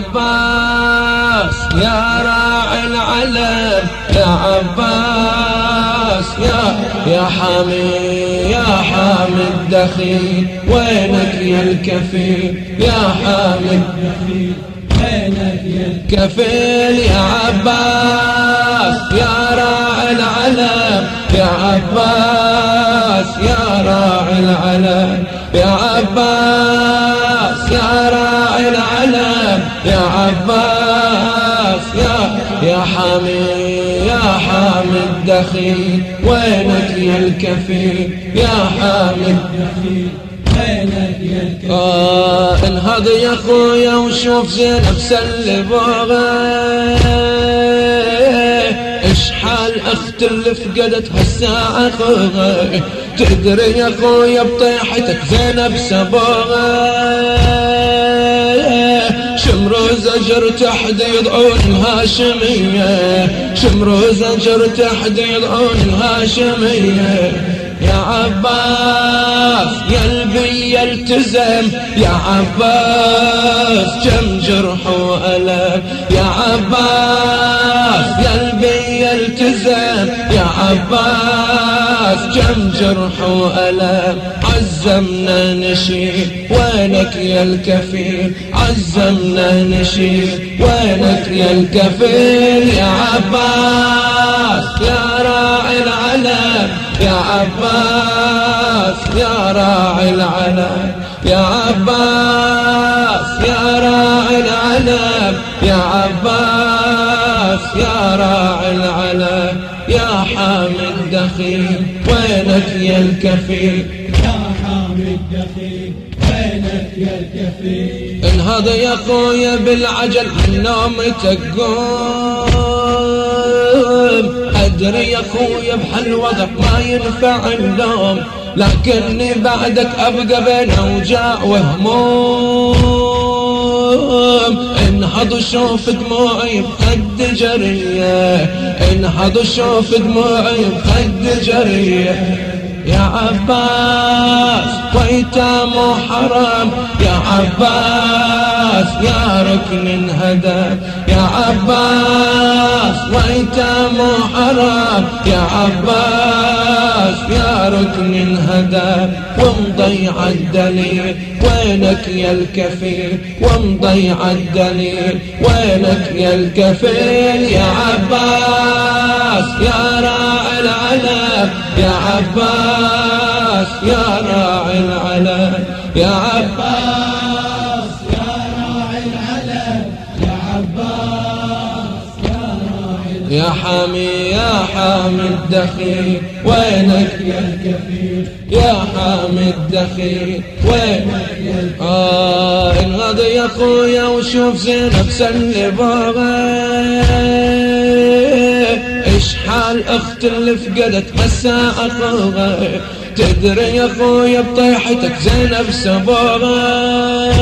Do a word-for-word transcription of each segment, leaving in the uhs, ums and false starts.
عباس يا راعي العلم يا عباس يا يا حامي يا حامي الدخيل وينك يا الكفيل يا حامي الدخيل وينك يا الكفيل يا عباس يا راعي العلم يا عباس يا راعي العلم يا عباس يا راعي العلم يا عباس يا يا حامي يا حامي الدخيل وينك يا الكفيل يا حامي الدخيل وينك يا الكفيل. آه انهض يا خويا وشوف زينب سلبوها اشحال اخت اللي فقدت هالساعة خوها تدري يا خويا بطيحتك زينب سبوها شمرو زجر تحديد عون الهاشمية شمرو زجر تحديد عون الهاشمية يا عباس يلبي يلتزم يا عباس كم جرح وألم يا عباس يلبي يلتزم يا عباس كم جرح وألم عزمنا نشيل وينك يا الكفيل عزمنا نشيل وينك يا الكفيل يا عباس يا راعي العلم يا عباس يا راعي العلم يا عباس يا راعي العلم يا عباس يا راعي العلم يا حامي الدخيل وينك يا الكفيل يا حامي الدخيل وينك يا الكفيل. انهض يا خويا بالعجل من نومتك قوم أدري يا خويا بهالوضع ما ينفع اللوم لكني بعدك أبقى بين أوجاع وهموم انهض وشوف دموعي بخد جرية انهض وشوف دموعي بخد جرية يا عباس ويتام وحرام يا عباس يا ركن انهدم يا عباس ويتام وحرام يا عباس يا ركن انهدم ومضيع الدليل وينك يا الكفيل ومضيع الدليل وينك يا الكفيل يا عباس يا راعي العلم يا عباس يا راعي العلم يا عباس يا راعي العلم يا عباس يا راعي العلم يا حامي يا حامي الدخيل وينك يا الكفيل يا حامي الدخيل وينك يا الكفيل. آه انهض يا خويا وشوف زينب سلبوها اشحال اخت اللي فقدت هالساعة خوها تدري يا خويا بطيحتك زينب سبوها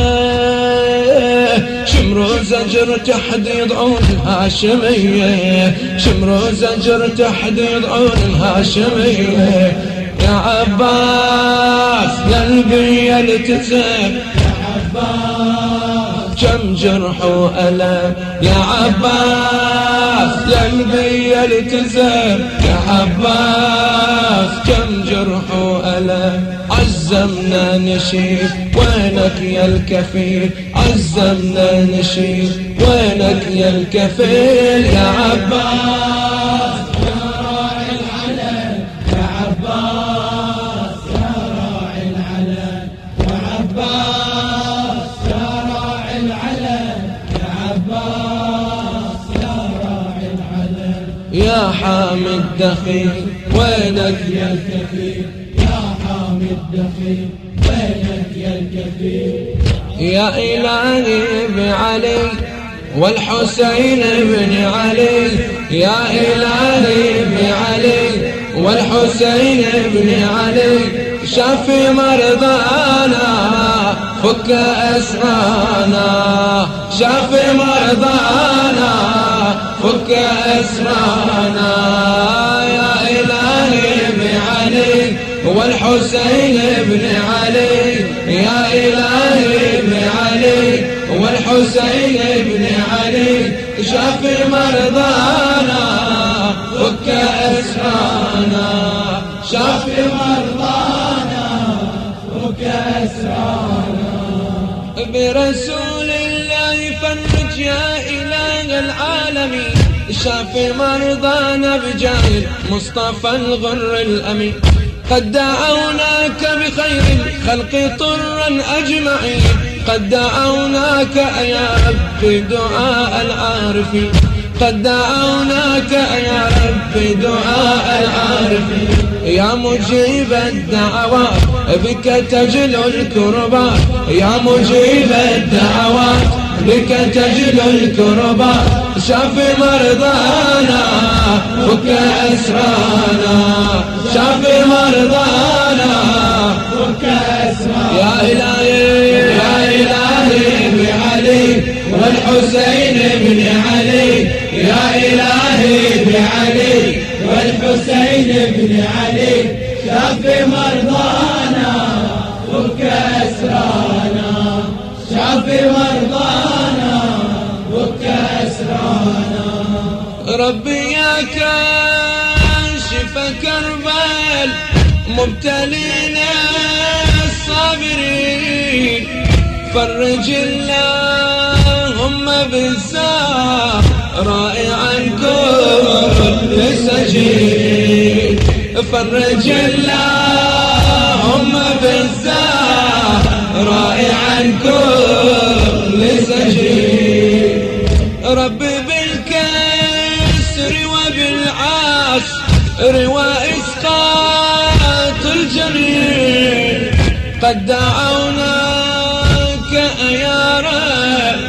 شمرو زجر تحديد عون الهاشمية شمرو زجر تحديد عون الهاشمية يا عباس يلبي يلتزم يا عباس كم جرح وألم يا عباس يلبي يلتزم يا عباس كم جرح وألم عزمنا نشيل وينك يا الكفيل عزمنا نشيل وينك يا الكفيل يا عباس يا راعي العلم يا عباس يا راعي العلم يا عباس يا راعي العلم يا عباس يا راعي العلم يا حامي الدخيل وينك يا الكفيل يا حامي الدخيل وينك يا الكفيل. يا إلهي بعلي والحسين بن علي يا إلهي بعلي والحسين بن علي شافي مرضانا فك أسرانا شافي مرضانا فك أسرانا يا إلهي بعلي والحسين بن علي يا إلهي بعلي والحسين بن علي شافي مرضانا فك أسرانا شافي مرضانا فك أسرانا برسول الله فرج يا إله العالمين شافي مرضانا بجاه المصطفى الغر الأمين قد دعوناك بخير الخلق طرا أجمعين قد دعوناك يا رب دعاء العارفين قد دعوناك يا رب دعاء العارفين يا مجيب الدعوات بك تجلو الكربات يا مجيب الدعوات بك تجلو الكربات شافي مرضانا فك أسرانا شافي مرضانا فك أسرانا يا إلهي يا إلهي بعلي والحسين بن علي يا إلهي بعلي والحسين بن علي شافي مرضانا فك أسرانا شافي مرضانا فك أسرانا ربي يا كاشف كربال مبتلين الصابرين فرج اللهم بالسار رائعا كل سجين فرج اللهم بالسار رائعا كل سجين ربي بالكسر وبالعسر وإسقاط الجليل قد دعوناك يا رب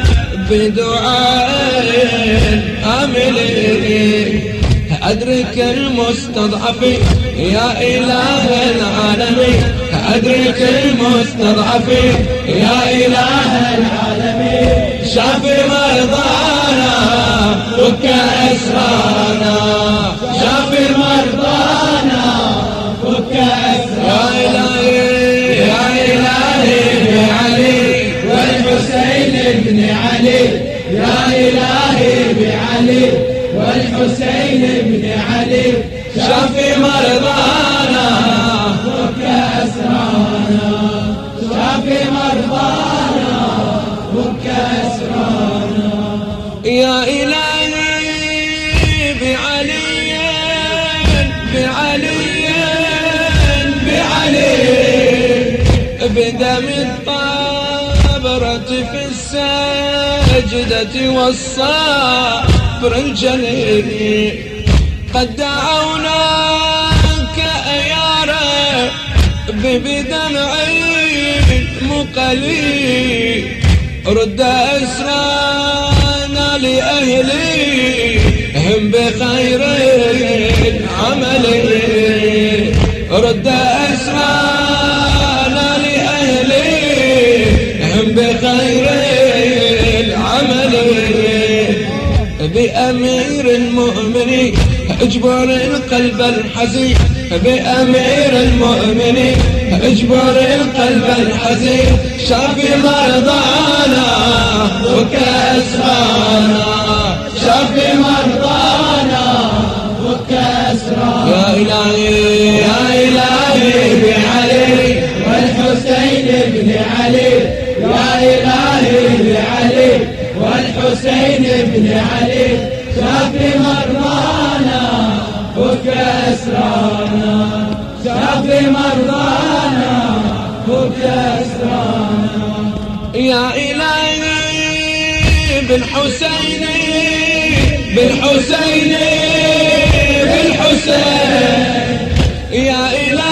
بدعاء آملين أدرك المستضعفين يا إله العالمين أدرك المستضعفين يا إله العالمين شافي مرضانا فك أسرانا شافي مرضانا فك أسرانا يا إلهي يا إلهي بعلي والحسين بن علي يا إلهي بعلي والحسين بن علي شافي مرضانا فك أسرانا شافي مرضانا فك أسرانا يا إلهي بعلي بعلي بعلي بدم الطابرة في السجدة والصبر الجليل قد دعوناك يا رب بدمع مقلي رد أسرانا لأهليهم بخير العمل رد أسرانا لأهليهم بخير العمل بأمير المؤمنين اجبر القلب الحزين بأمير المؤمنين اجبر القلب الحزين شافي مرضانا فك أسرانا شافي مرضانا فك أسرانا يا إلهي يا إلهي بعلي والحسين بن علي يا إلهي بعلي والحسين بن علي شافي مرضانا فك أسرانا شافي مرضانا فك أسرانا يا إلهي بالحسين بالحسين بالحسين يا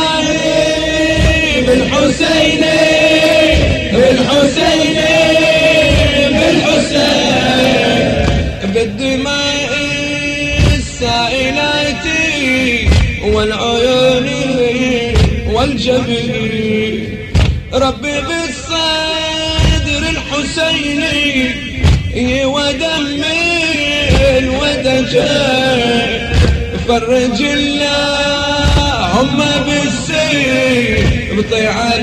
إلهي بالحسين بالحسين بالحسين بالدماء السائلات والعيون والجبين ربي بالصدر الحسيني ودم الودجان فرج الله هم بالسيف طيعان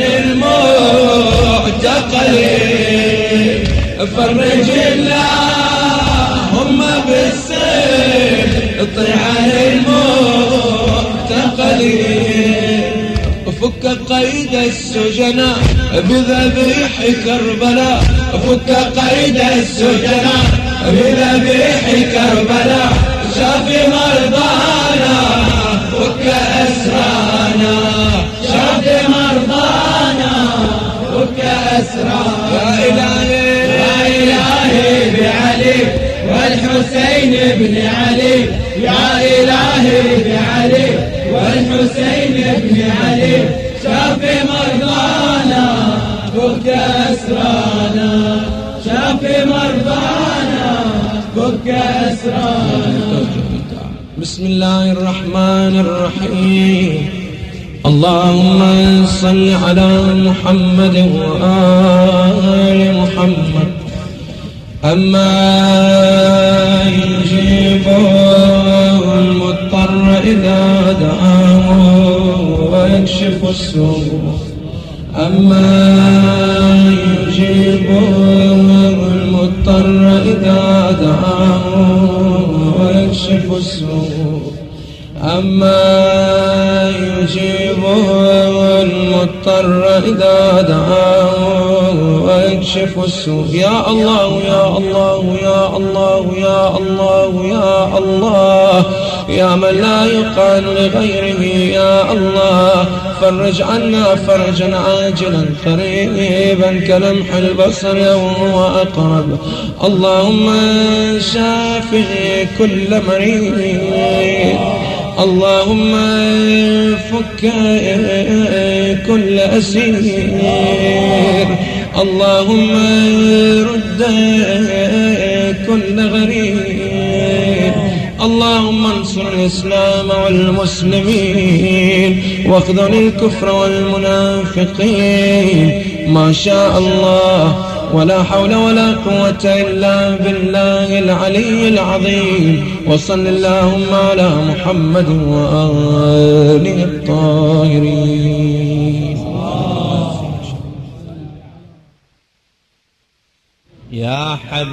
المعتقلين فرج الله هم بالسيف طيعان المعتقلين فك قيد السجناء بذبيح كربلاء فك قيد السجناء بذبيح كربلاء شافي مرضانا فك أسرانا شافي مرضانا فك أسرانا يا إلهي يا إلهي بعلي والحسين بن علي يا إلهي بعلي والحسين بن علي شافي مرضانا فك أسرانا شافي مرضانا فك أسرانا. بسم الله الرحمن الرحيم. اللهم صل على محمد وآل محمد. أما يجيب المضطر إذا دعاه ويكشف السوء أما يجيب المضطر إذا دعاه ويكشف السوء أما يجيب المضطر إذا دعاه ويكشف السوء. يا الله يا الله يا الله يا الله يا الله يا من لا يقال لغيره يا الله فرج عنا فرجا عاجلا قريبا كلمح البصر وهو أقرب. اللهم شافي كل مريض اللهم فك كل أسير اللهم رد كل غريب اللهم انصر الإسلام والمسلمين واخذل الكفر والمنافقين. ما شاء الله ولا حول ولا قوة إلا بالله العلي العظيم. وصل اللهم على محمد وآله الطاهرين. يا حبيبي